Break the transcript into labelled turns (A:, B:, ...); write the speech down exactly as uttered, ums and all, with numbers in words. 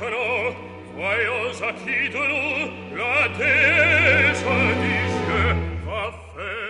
A: cantano, joyeux acquittent-nous la déesse des cieux, va faire